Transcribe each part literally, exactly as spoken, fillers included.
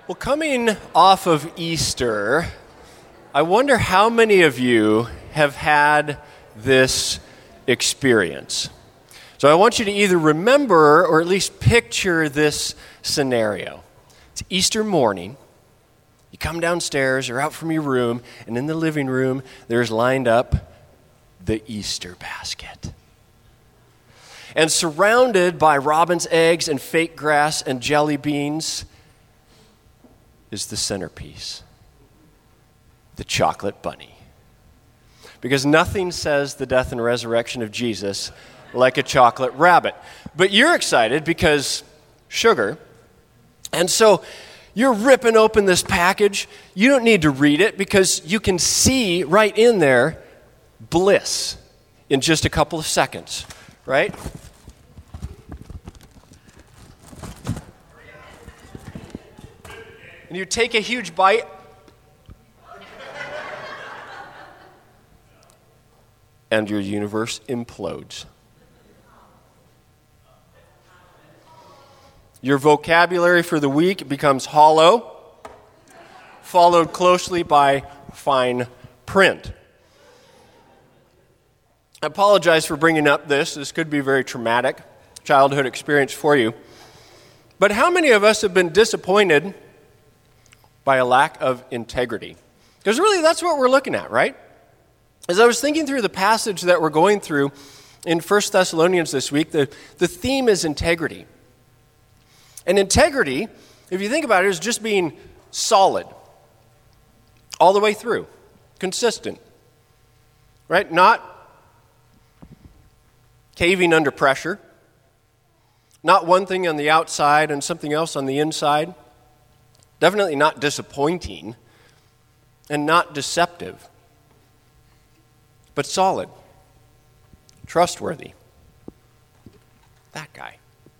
Well, coming off of Easter, I wonder how many of you have had this experience. So I want you to either remember or at least picture this scenario. It's Easter morning. You come downstairs or out from your room, and in the living room, there's lined up the Easter basket. And surrounded by robin's eggs and fake grass and jelly beans is the centerpiece, the chocolate bunny. Because nothing says the death and resurrection of Jesus like a chocolate rabbit. But you're excited because sugar. And so you're ripping open this package. You don't need to read it because you can see right in there bliss in just a couple of seconds, right? And you take a huge bite. And your universe implodes. Your vocabulary for the week becomes hollow, followed closely by fine print. I apologize for bringing up this. This could be a very traumatic childhood experience for you. But how many of us have been disappointed by a lack of integrity? Because really that's what we're looking at, right? As I was thinking through the passage that we're going through in First Thessalonians this week, the, the theme is integrity. And integrity, if you think about it, is just being solid all the way through, consistent, right? Not caving under pressure, not one thing on the outside and something else on the inside, definitely not disappointing, and not deceptive, but solid, trustworthy. That guy.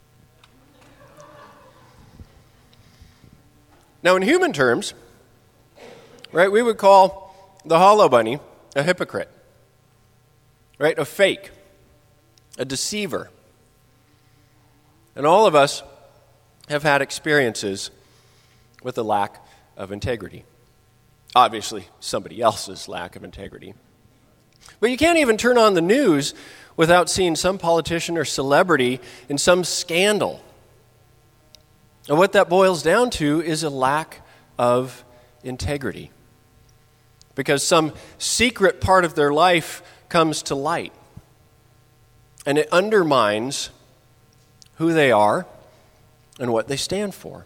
Now, in human terms, right, we would call the hollow bunny a hypocrite, right, a fake, a deceiver. And all of us have had experiences with a lack of integrity. Obviously, somebody else's lack of integrity. But you can't even turn on the news without seeing some politician or celebrity in some scandal. And what that boils down to is a lack of integrity. Because some secret part of their life comes to light. And it undermines who they are and what they stand for.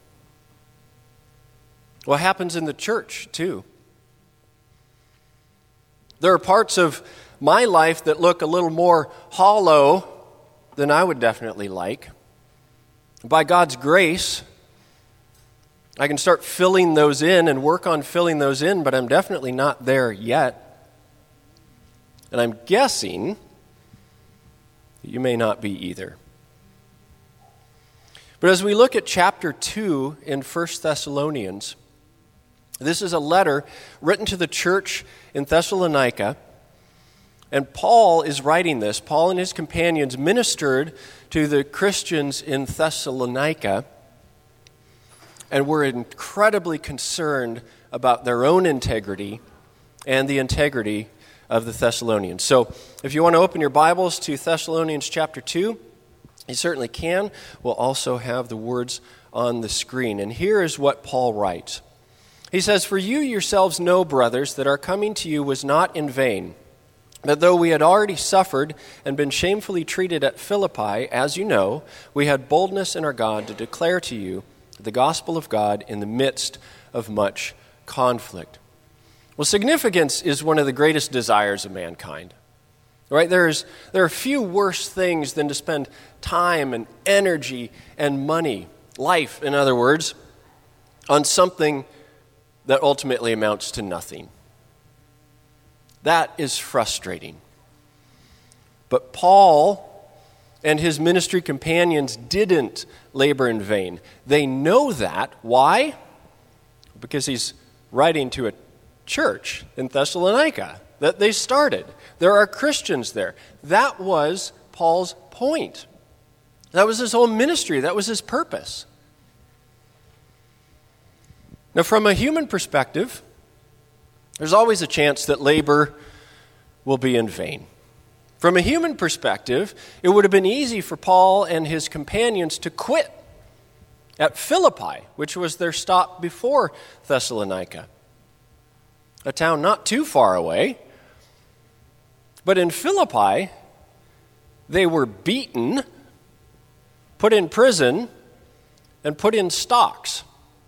What happens in the church, too? There are parts of my life that look a little more hollow than I would definitely like. By God's grace, I can start filling those in and work on filling those in, but I'm definitely not there yet. And I'm guessing that you may not be either. But as we look at chapter two in First Thessalonians, this is a letter written to the church in Thessalonica, and Paul is writing this. Paul and his companions ministered to the Christians in Thessalonica and were incredibly concerned about their own integrity and the integrity of the Thessalonians. So if you want to open your Bibles to Thessalonians chapter two, you certainly can. We'll also have the words on the screen. And here is what Paul writes. He says, "For you yourselves know, brothers, that our coming to you was not in vain. That though we had already suffered and been shamefully treated at Philippi, as you know, we had boldness in our God to declare to you the gospel of God in the midst of much conflict." Well, significance is one of the greatest desires of mankind. Right? There's, there are few worse things than to spend time and energy and money, life, in other words, on something that ultimately amounts to nothing. That is frustrating. But Paul and his ministry companions didn't labor in vain. They know that. Why? Because he's writing to a church in Thessalonica that they started. There are Christians there. That was Paul's point. That was his whole ministry. That was his purpose. Now, from a human perspective, there's always a chance that labor will be in vain. From a human perspective, it would have been easy for Paul and his companions to quit at Philippi, which was their stop before Thessalonica, a town not too far away. But in Philippi, they were beaten, put in prison, and put in stocks.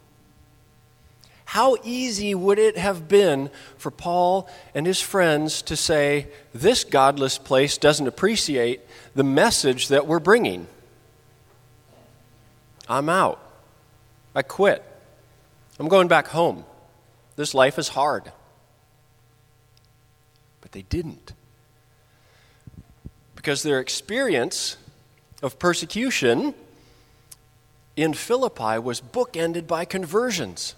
How easy would it have been for Paul and his friends to say, this godless place doesn't appreciate the message that we're bringing. I'm out. I quit. I'm going back home. This life is hard. But they didn't. Because their experience of persecution in Philippi was bookended by conversions.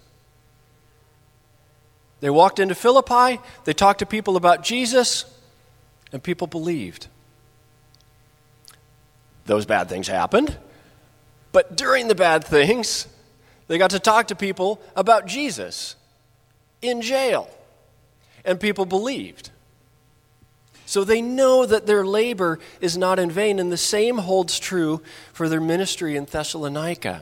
They walked into Philippi, they talked to people about Jesus, and people believed. Those bad things happened, but during the bad things, they got to talk to people about Jesus in jail, and people believed. So they know that their labor is not in vain, and the same holds true for their ministry in Thessalonica.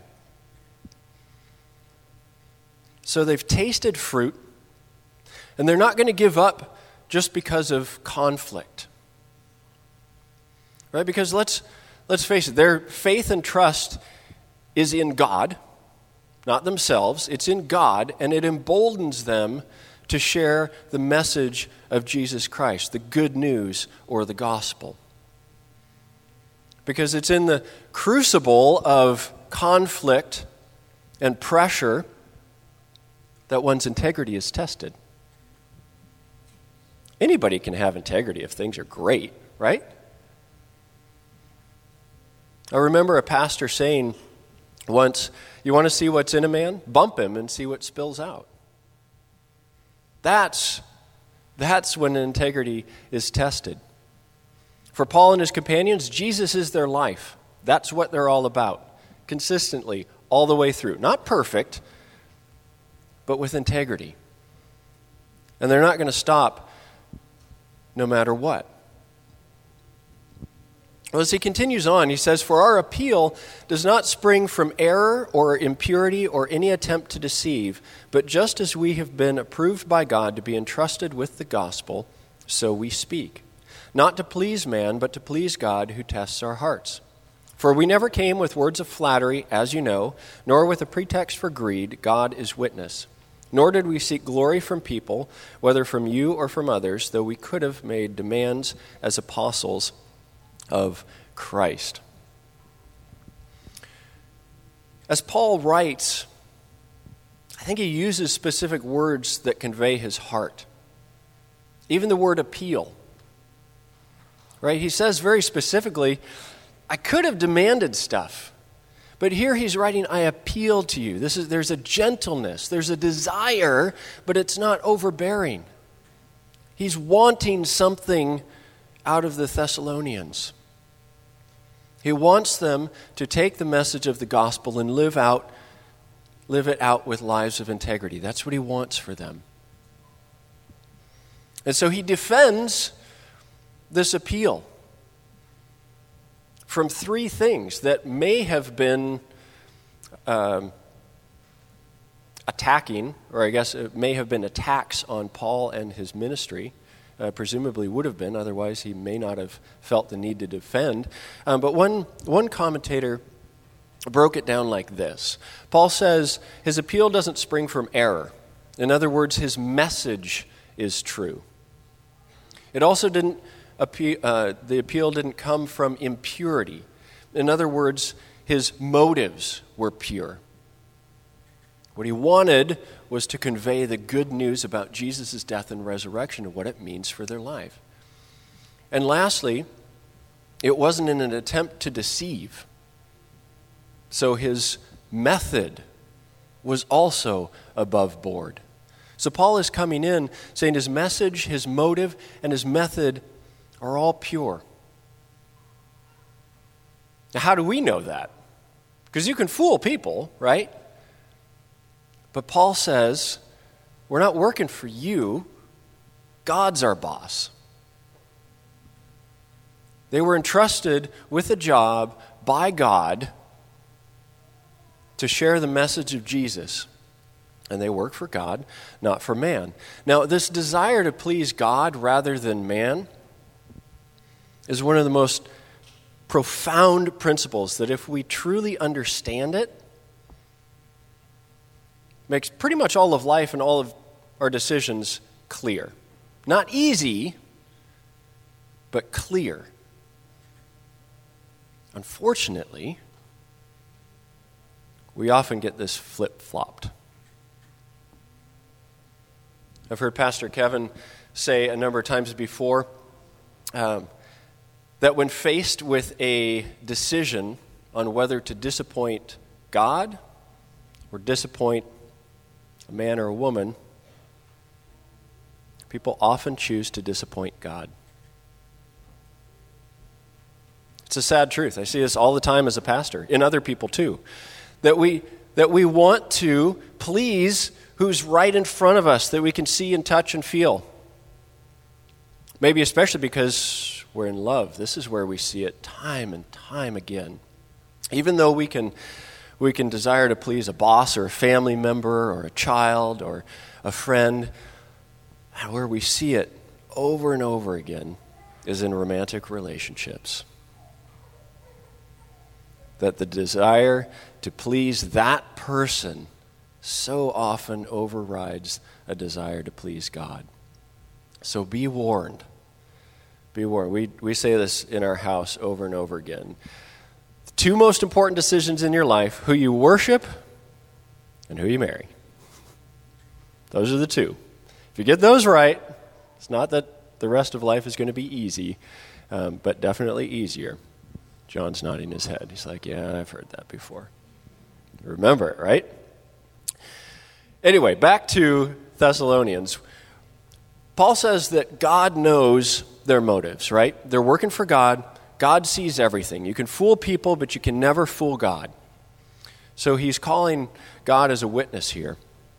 So they've tasted fruit, and they're not going to give up just because of conflict. Right? Because let's let's face it, their faith and trust is in God, not themselves. It's in God, and it emboldens them to share the message of Jesus Christ, the good news or the gospel. Because it's in the crucible of conflict and pressure that one's integrity is tested. Anybody can have integrity if things are great, right? I remember a pastor saying once, you want to see what's in a man? Bump him and see what spills out. That's, that's when integrity is tested. For Paul and his companions, Jesus is their life. That's what they're all about, consistently, all the way through. Not perfect, but with integrity. And they're not going to stop no matter what. Well, as he continues on, he says, for our appeal does not spring from error or impurity or any attempt to deceive, but just as we have been approved by God to be entrusted with the gospel, so we speak. Not to please man, but to please God who tests our hearts. For we never came with words of flattery, as you know, nor with a pretext for greed, God is witness. Nor did we seek glory from people, whether from you or from others, though we could have made demands as apostles of Christ. As Paul writes, I think he uses specific words that convey his heart. Even the word appeal. Right? He says very specifically, I could have demanded stuff. But here he's writing, I appeal to you. This is, there's a gentleness, there's a desire, but it's not overbearing. He's wanting something out of the Thessalonians. He wants them to take the message of the gospel and live out, live it out with lives of integrity. That's what he wants for them. And so he defends this appeal from three things that may have been um, attacking, or I guess it may have been attacks on Paul and his ministry. Uh, presumably would have been, otherwise he may not have felt the need to defend. Um, but one, one commentator broke it down like this. Paul says his appeal doesn't spring from error. In other words, his message is true. It also didn't appeal, uh, the appeal didn't come from impurity. In other words, his motives were pure. What he wanted was to convey the good news about Jesus' death and resurrection and what it means for their life. And lastly, it wasn't in an attempt to deceive. So his method was also above board. So Paul is coming in saying his message, his motive, and his method are all pure. Now, how do we know that? Because you can fool people, right? But Paul says, we're not working for you. God's our boss. They were entrusted with a job by God to share the message of Jesus. And they work for God, not for man. Now, this desire to please God rather than man is one of the most profound principles that if we truly understand it, makes pretty much all of life and all of our decisions clear. Not easy, but clear. Unfortunately, we often get this flip-flopped. I've heard Pastor Kevin say a number of times before um, that when faced with a decision on whether to disappoint God or disappoint a man or a woman, people often choose to disappoint God. It's a sad truth. I see this all the time as a pastor, in other people too, that we that we want to please who's right in front of us, that we can see and touch and feel. Maybe especially because we're in love. This is where we see it time and time again. Even though we can we can desire to please a boss or a family member or a child or a friend, where we see it over and over again is in romantic relationships. That the desire to please that person so often overrides a desire to please God. So be warned. Be warned. We, we say this in our house over and over again. The two most important decisions in your life, who you worship and who you marry. Those are the two. If you get those right, it's not that the rest of life is going to be easy, um, but definitely easier. John's nodding his head. He's like, yeah, I've heard that before. Remember it, right? Anyway, back to Thessalonians. Paul says that God knows their motives, right? They're working for God. God sees everything. You can fool people, but you can never fool God. So he's calling God as a witness here.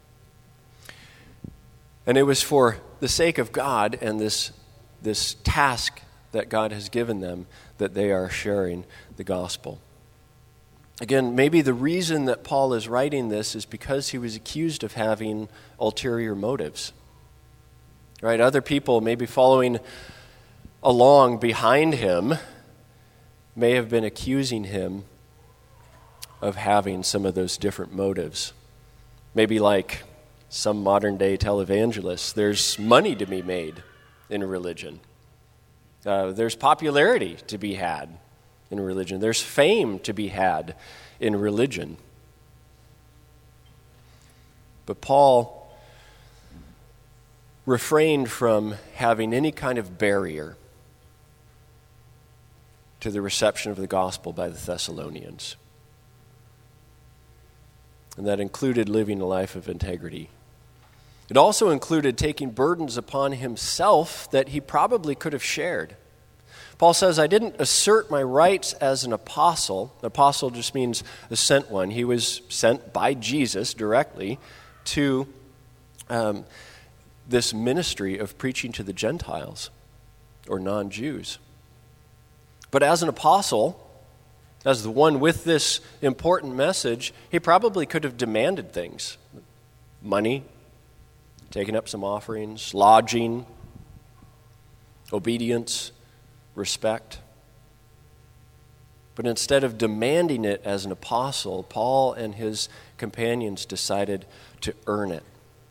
And it was for the sake of God and this, this task that God has given them that they are sharing the gospel. Again, maybe the reason that Paul is writing this is because he was accused of having ulterior motives. Right? Other people maybe following along behind him may have been accusing him of having some of those different motives. Maybe like some modern day televangelists, there's money to be made in religion. Uh, there's popularity to be had in religion. There's fame to be had in religion. But Paul refrained from having any kind of barrier to the reception of the gospel by the Thessalonians. And that included living a life of integrity. It also included taking burdens upon himself that he probably could have shared. Paul says, I didn't assert my rights as an apostle. An apostle just means a sent one. He was sent by Jesus directly to um, this ministry of preaching to the Gentiles or non-Jews. But as an apostle, as the one with this important message, he probably could have demanded things. Money, taking up some offerings, lodging, obedience, respect. But instead of demanding it as an apostle, Paul and his companions decided to earn it.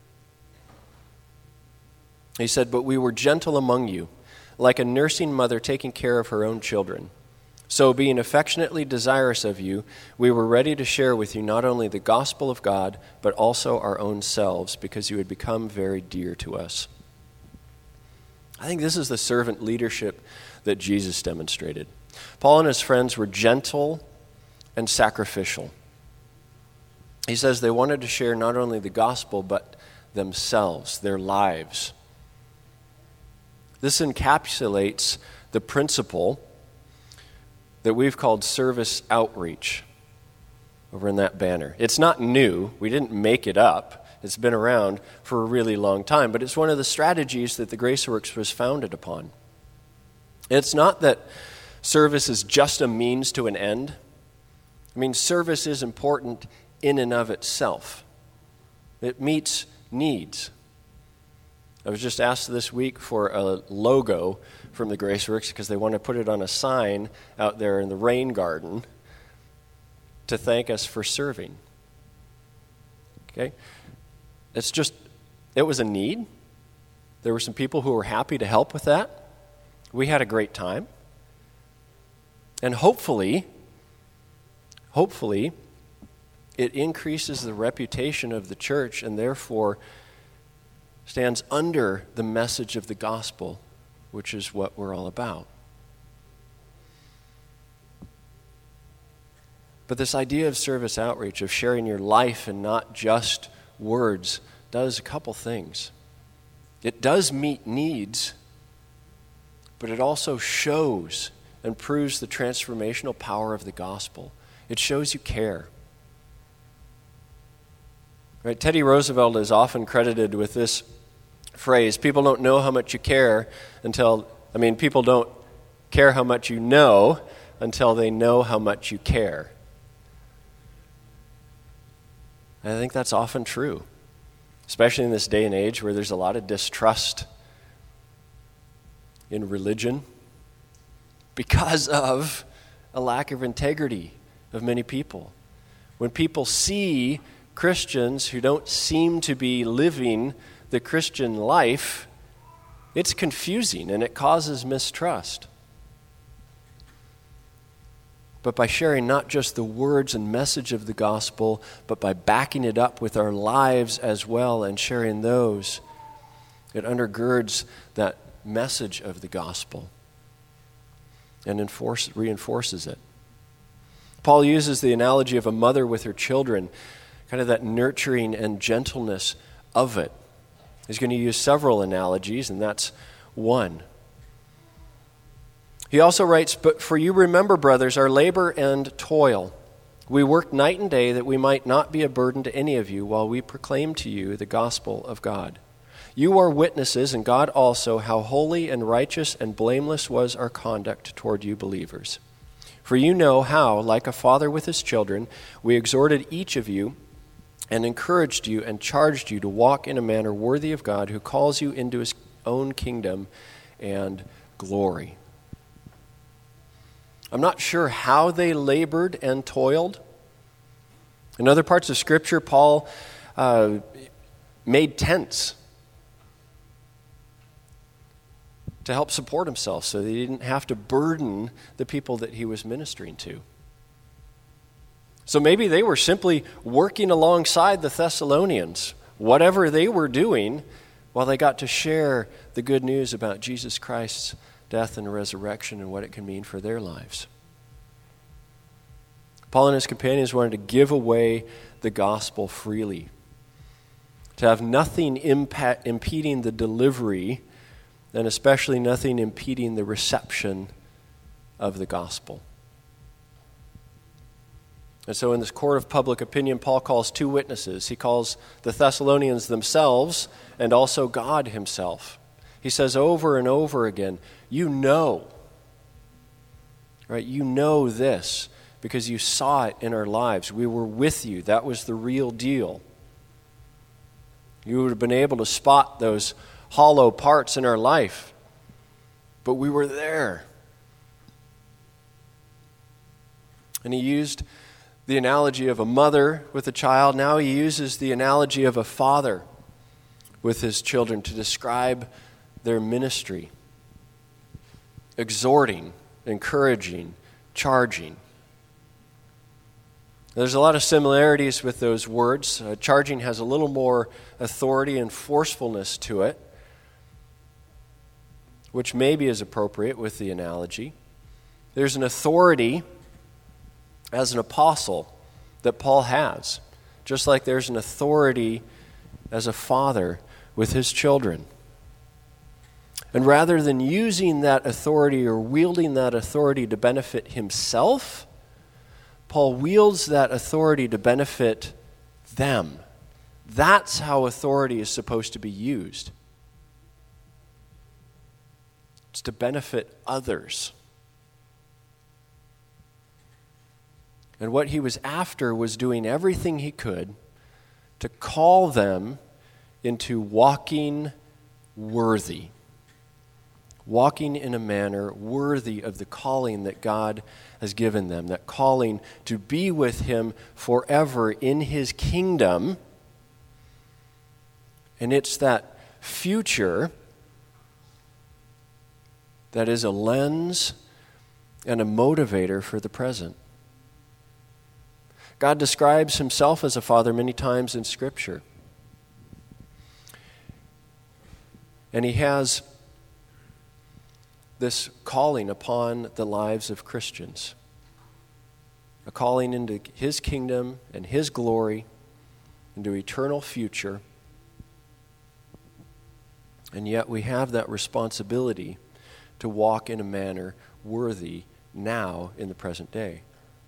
He said, but we were gentle among you, like a nursing mother taking care of her own children. So being affectionately desirous of you, we were ready to share with you not only the gospel of God, but also our own selves, because you had become very dear to us. I think this is the servant leadership that Jesus demonstrated. Paul and his friends were gentle and sacrificial. He says they wanted to share not only the gospel, but themselves, their lives. This encapsulates the principle that we've called service outreach, over in that banner. It's not new. We didn't make it up. It's been around for a really long time, but it's one of the strategies that the GraceWorks was founded upon. It's not that service is just a means to an end. I mean, service is important in and of itself. It meets needs. I was just asked this week for a logo from the GraceWorks because they want to put it on a sign out there in the rain garden to thank us for serving. Okay? It's just, it was a need. There were some people who were happy to help with that. We had a great time. And hopefully, hopefully, it increases the reputation of the church and therefore stands under the message of the gospel, which is what we're all about. But this idea of service outreach, of sharing your life and not just words, does a couple things. It does meet needs, but it also shows and proves the transformational power of the gospel. It shows you care. Right? Teddy Roosevelt is often credited with this phrase, people don't know how much you care until, I mean, people don't care how much you know until they know how much you care. And I think that's often true, especially in this day and age where there's a lot of distrust in religion because of a lack of integrity of many people. When people see Christians who don't seem to be living the Christian life, it's confusing and it causes mistrust. But by sharing not just the words and message of the gospel, but by backing it up with our lives as well and sharing those, it undergirds that message of the gospel and enforce, reinforces it. Paul uses the analogy of a mother with her children, kind of that nurturing and gentleness of it. He's going to use several analogies, and that's one. He also writes, "But for you remember, brothers, our labor and toil. We work night and day that we might not be a burden to any of you while we proclaim to you the gospel of God. You are witnesses, and God also, how holy and righteous and blameless was our conduct toward you believers. For you know how, like a father with his children, we exhorted each of you and encouraged you and charged you to walk in a manner worthy of God who calls you into his own kingdom and glory." I'm not sure how they labored and toiled. In other parts of Scripture, Paul uh, made tents to help support himself so that he didn't have to burden the people that he was ministering to. So maybe they were simply working alongside the Thessalonians, whatever they were doing, while they got to share the good news about Jesus Christ's death and resurrection and what it can mean for their lives. Paul and his companions wanted to give away the gospel freely, to have nothing impa- impeding the delivery, and especially nothing impeding the reception of the gospel. And so in this court of public opinion, Paul calls two witnesses. He calls the Thessalonians themselves and also God himself. He says over and over again, you know, right? You know this because you saw it in our lives. We were with you. That was the real deal. You would have been able to spot those hollow parts in our life, but we were there. And he used the analogy of a mother with a child. Now he uses the analogy of a father with his children to describe their ministry. Exhorting, encouraging, charging. There's a lot of similarities with those words. Uh, charging has a little more authority and forcefulness to it, which maybe is appropriate with the analogy. There's an authority as an apostle that Paul has, just like there's an authority as a father with his children. And rather than using that authority or wielding that authority to benefit himself, Paul wields that authority to benefit them. That's how authority is supposed to be used. It's to benefit others. And what he was after was doing everything he could to call them into walking worthy. Walking in a manner worthy of the calling that God has given them. That calling to be with him forever in his kingdom. And it's that future that is a lens and a motivator for the present. God describes himself as a father many times in Scripture. And he has this calling upon the lives of Christians. A calling into his kingdom and his glory, into eternal future. And yet we have that responsibility to walk in a manner worthy now in the present day.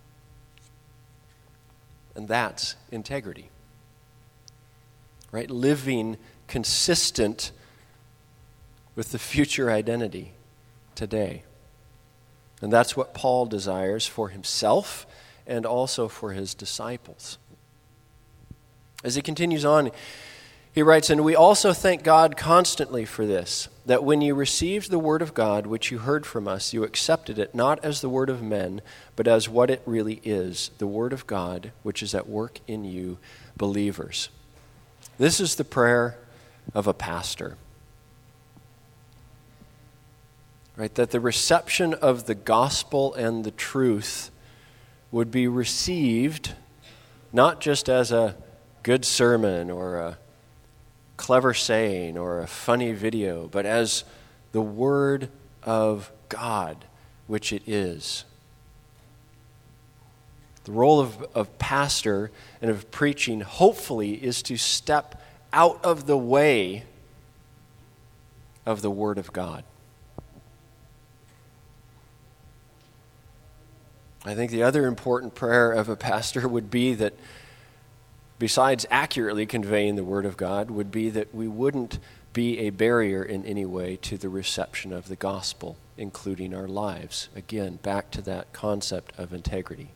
And that's integrity. Right? Living consistent with the future identity today. And that's what Paul desires for himself and also for his disciples. As he continues on, he writes, "And we also thank God constantly for this, that when you received the word of God, which you heard from us, you accepted it not as the word of men, but as what it really is, the word of God, which is at work in you believers." This is the prayer of a pastor. Right? That the reception of the gospel and the truth would be received not just as a good sermon or a clever saying or a funny video, but as the word of God, which it is. The role of, of pastor and of preaching, hopefully, is to step out of the way of the word of God. I think the other important prayer of a pastor would be that, besides accurately conveying the word of God, would be that we wouldn't be a barrier in any way to the reception of the gospel, including our lives. Again, back to that concept of integrity.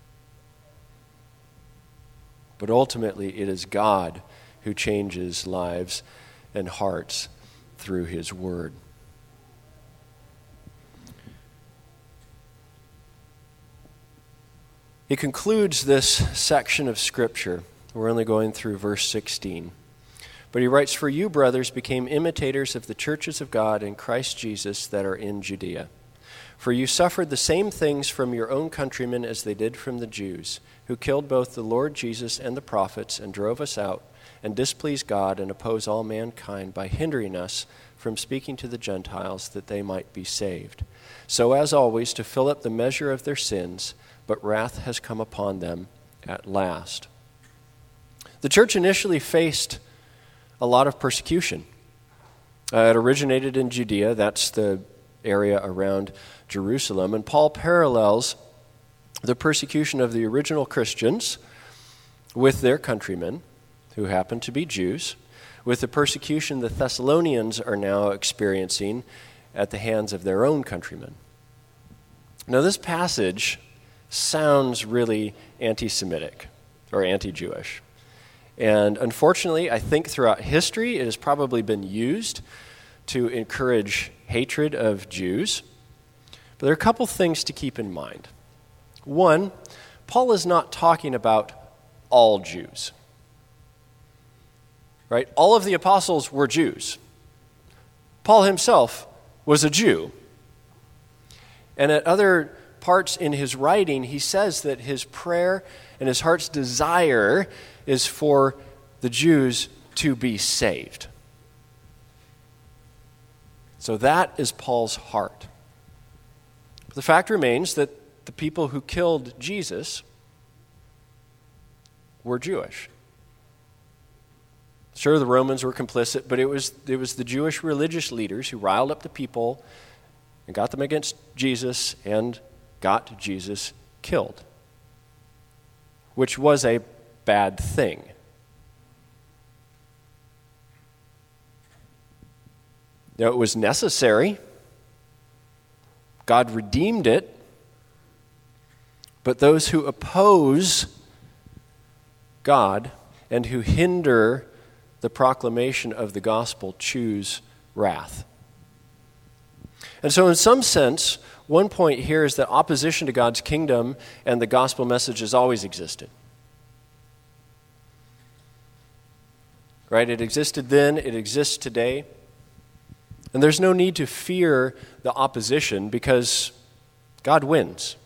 But ultimately, it is God who changes lives and hearts through his word. He concludes this section of Scripture. We're only going through verse sixteen. But he writes, "For you, brothers, became imitators of the churches of God in Christ Jesus that are in Judea. For you suffered the same things from your own countrymen as they did from the Jews, who killed both the Lord Jesus and the prophets and drove us out and displease God and oppose all mankind by hindering us from speaking to the Gentiles that they might be saved. So as always, to fill up the measure of their sins, but wrath has come upon them at last." The church initially faced a lot of persecution. Uh, it originated in Judea, that's the area around Jerusalem, and Paul parallels the persecution of the original Christians with their countrymen, who happen to be Jews, with the persecution the Thessalonians are now experiencing at the hands of their own countrymen. Now, this passage sounds really anti-Semitic or anti-Jewish. And unfortunately, I think throughout history, it has probably been used to encourage hatred of Jews. But there are a couple things to keep in mind. One, Paul is not talking about all Jews. Right? All of the apostles were Jews. Paul himself was a Jew. And at other parts in his writing, he says that his prayer and his heart's desire is for the Jews to be saved. So that is Paul's heart. But the fact remains that the people who killed Jesus were Jewish. Sure, the Romans were complicit, but it was, it was the Jewish religious leaders who riled up the people and got them against Jesus and got Jesus killed. which was a bad thing. Now, it was necessary. God redeemed it. But those who oppose God and who hinder the proclamation of the gospel choose wrath. And so in some sense, one point here is that opposition to God's kingdom and the gospel message has always existed. Right? It existed then, it exists today. And there's no need to fear the opposition because God wins.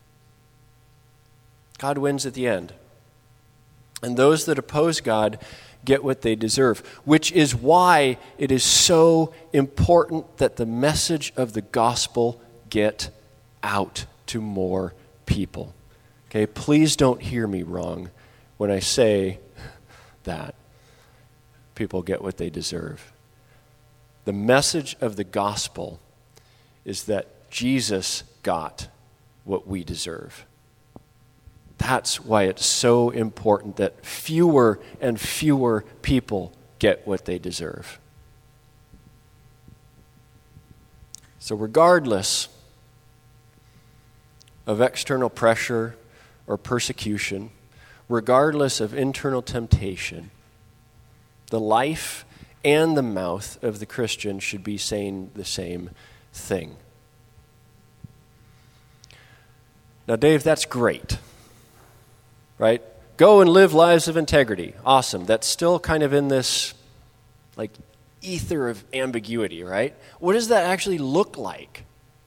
God wins at the end. And those that oppose God get what they deserve, which is why it is so important that the message of the gospel get out to more people. Okay, please don't hear me wrong when I say that people get what they deserve. The message of the gospel is that Jesus got what we deserve. That's why it's so important that fewer and fewer people get what they deserve. So regardless of external pressure or persecution, regardless of internal temptation, the life and the mouth of the Christian should be saying the same thing. Now, Dave, that's great. Right? Go and live lives of integrity. Awesome. That's still kind of in this like ether of ambiguity, right? What does that actually look like?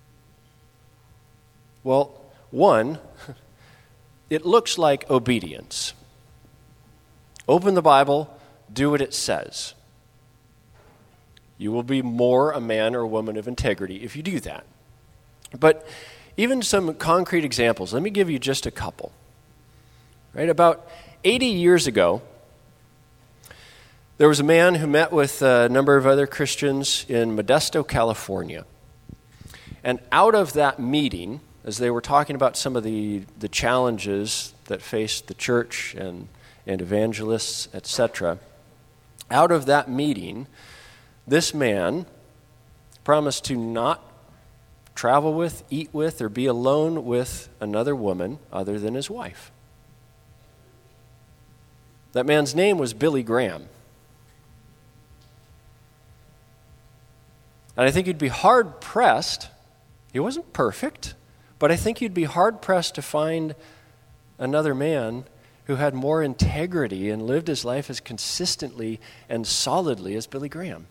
Well, one, it looks like obedience. Open the Bible, do what it says. You will be more a man or a woman of integrity if you do that. But even some concrete examples, let me give you just a couple. Right, about eighty years ago, there was a man who met with a number of other Christians in Modesto, California. And out of that meeting, as they were talking about some of the, the challenges that faced the church and, and evangelists, et cetera, out of that meeting, this man promised to not travel with, eat with, or be alone with another woman other than his wife. That man's name was Billy Graham. And I think you'd be hard-pressed, he wasn't perfect, but I think you'd be hard-pressed to find another man who had more integrity and lived his life as consistently and solidly as Billy Graham.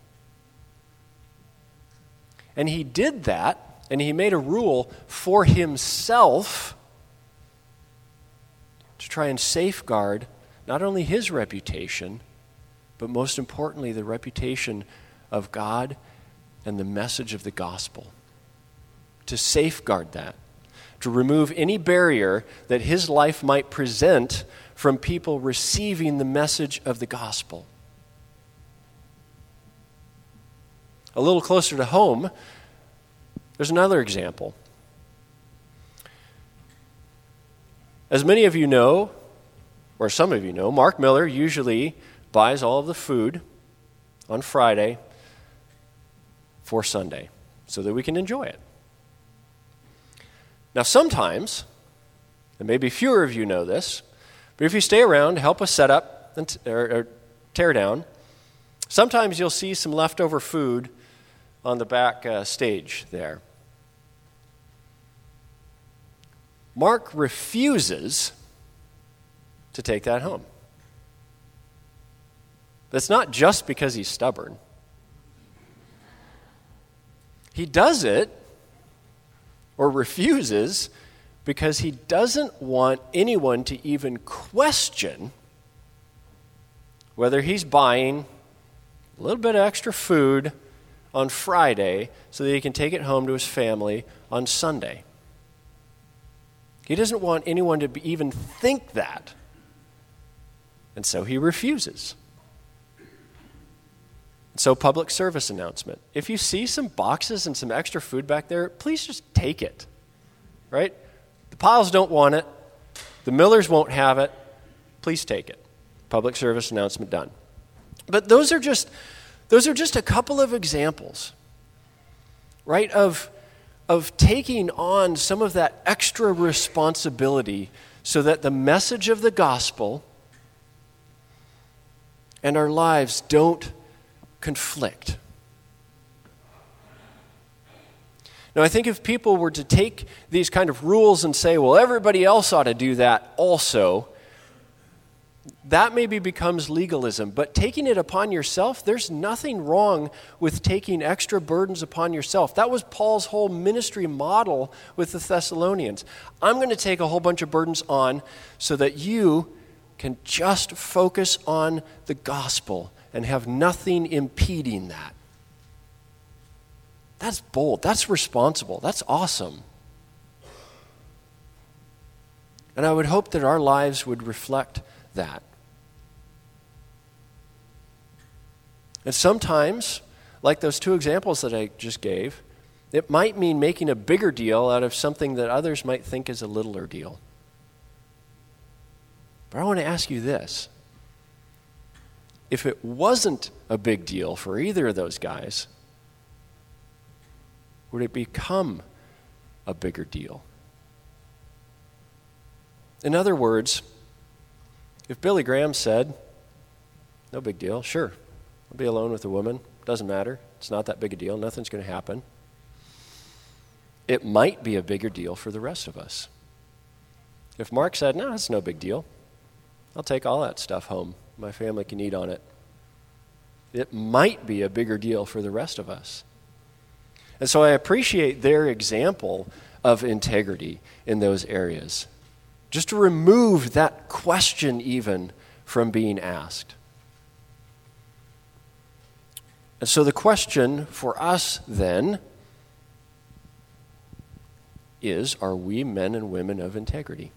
And he did that, and he made a rule for himself to try and safeguard not only his reputation, but most importantly, the reputation of God and the message of the gospel. To safeguard that, to remove any barrier that his life might present from people receiving the message of the gospel. A little closer to home, there's another example. As many of you know, or some of you know, Mark Miller usually buys all of the food on Friday for Sunday so that we can enjoy it. Now sometimes, and maybe fewer of you know this, but if you stay around to help us set up and t- or, or tear down, sometimes you'll see some leftover food on the back uh, stage there. Mark refuses to take that home. That's not just because he's stubborn. He does it or refuses because he doesn't want anyone to even question whether he's buying a little bit of extra food on Friday so that he can take it home to his family on Sunday. He doesn't want anyone to be, even think that. And so he refuses. So public service announcement. If you see some boxes and some extra food back there, please just take it. Right? The Piles don't want it. The Millers won't have it. please take it. Public service announcement done. But those are just those are just a couple of examples, right, of, of taking on some of that extra responsibility so that the message of the gospel and our lives don't conflict. Now, I think if people were to take these kind of rules and say, well, everybody else ought to do that also, that maybe becomes legalism. But taking it upon yourself, there's nothing wrong with taking extra burdens upon yourself. That was Paul's whole ministry model with the Thessalonians. I'm going to take a whole bunch of burdens on so that you can just focus on the gospel and have nothing impeding that. That's bold. That's responsible. That's awesome. And I would hope that our lives would reflect that. And sometimes, like those two examples that I just gave, it might mean making a bigger deal out of something that others might think is a littler deal. But I want to ask you this. If it wasn't a big deal for either of those guys, would it become a bigger deal? In other words, if Billy Graham said, no big deal, sure, I'll be alone with a woman, doesn't matter, it's not that big a deal, nothing's going to happen, it might be a bigger deal for the rest of us. If Mark said, no, it's no big deal, I'll take all that stuff home, my family can eat on it, it might be a bigger deal for the rest of us. And so I appreciate their example of integrity in those areas. Just to remove that question even from being asked. And so the question for us then is, are we men and women of integrity?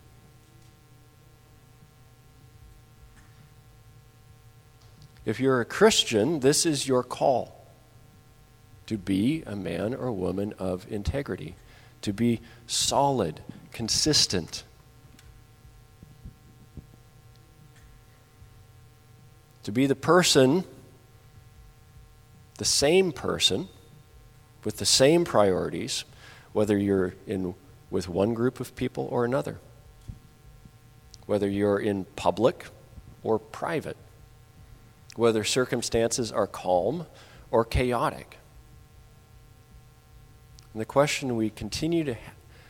If you're a Christian, this is your call. To be a man or woman of integrity, to be solid, consistent, to be the person, the same person, with the same priorities, whether you're in with one group of people or another, whether you're in public or private, whether circumstances are calm or chaotic. And the question we continue to,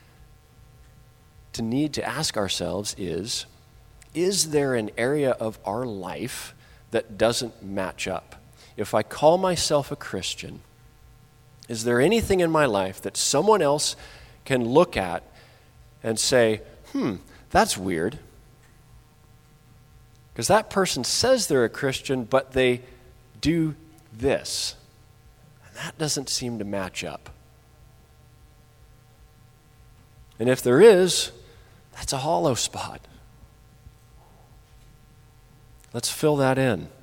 to need to ask ourselves is, is there an area of our life that doesn't match up? If I call myself a Christian, is there anything in my life that someone else can look at and say, hmm, that's weird? Because that person says they're a Christian, but they do this. And that doesn't seem to match up. And if there is, that's a hollow spot. Let's fill that in.